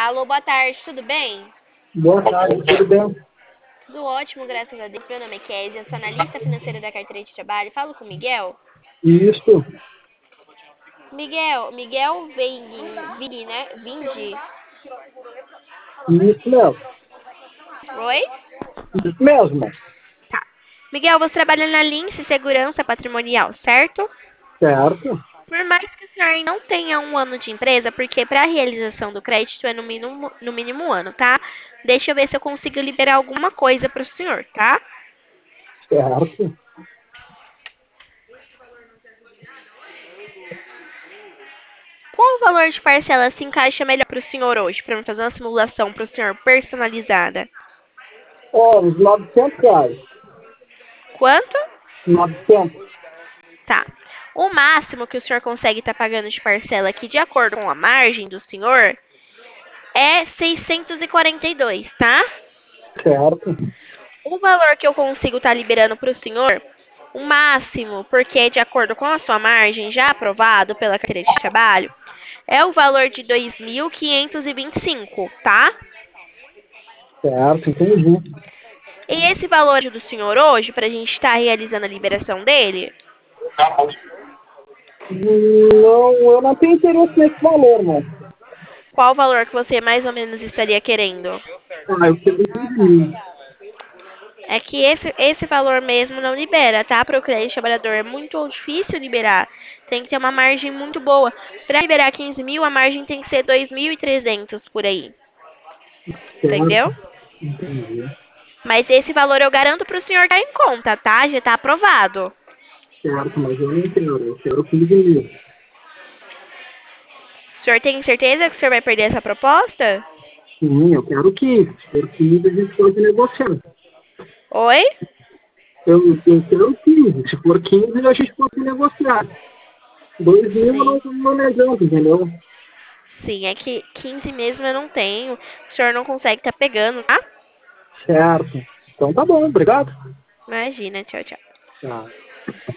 Alô, boa tarde, tudo bem? Boa tarde, tudo bem? Tudo ótimo, graças a Deus. Meu nome é Kézia, sou analista financeira da carteira de trabalho. Falo com o Miguel. Isso, Miguel Ving, né? Vindi. isso mesmo. Oi? Isso mesmo. Tá. Miguel, você trabalha na Lince Segurança Patrimonial, certo? Certo, Por mais que o senhor não tenha um ano de empresa, porque para a realização do crédito é no mínimo um ano, tá? Deixa eu ver se eu consigo liberar alguma coisa para o senhor, tá? certo. Qual o valor de parcela se encaixa melhor para o senhor hoje, para eu fazer uma simulação para o senhor personalizada? Ó, uns R$ 900. Quanto? 900. Tá. O máximo que o senhor consegue estar pagando de parcela aqui, de acordo com a margem do senhor, é 642, tá? Certo, O valor que eu consigo estar liberando para o senhor, o máximo, porque é de acordo com a sua margem, já aprovado pela carteira de trabalho, é o valor de 2.525, tá? certo, entendi. E esse valor do senhor hoje, para a gente estar realizando a liberação dele, Não, eu não tenho interesse nesse valor, não. qual o valor que você mais ou menos estaria querendo? Eu quero 15 mil. É que esse valor mesmo não libera, tá? Para o crédito trabalhador é muito difícil liberar. Tem que ter uma margem muito boa. Para liberar 15 mil, a margem tem que ser 2.300 por aí. Entendeu? Certo, entendi. Mas esse valor eu garanto para o senhor estar em conta, tá? Já está aprovado. Certo, mas eu quero 15 mil. O senhor tem certeza que o senhor vai perder essa proposta? Sim, eu quero 15. Por 15 a gente pode negociar. Oi? Eu quero 15. Se for 15, a gente pode negociar. 2 mil eu Sim. não negando, entendeu? Sim, é que 15 mesmo eu não tenho. O senhor não consegue estar pegando, tá? Certo. Então tá bom, obrigado. Imagina, tchau, tchau. Tá.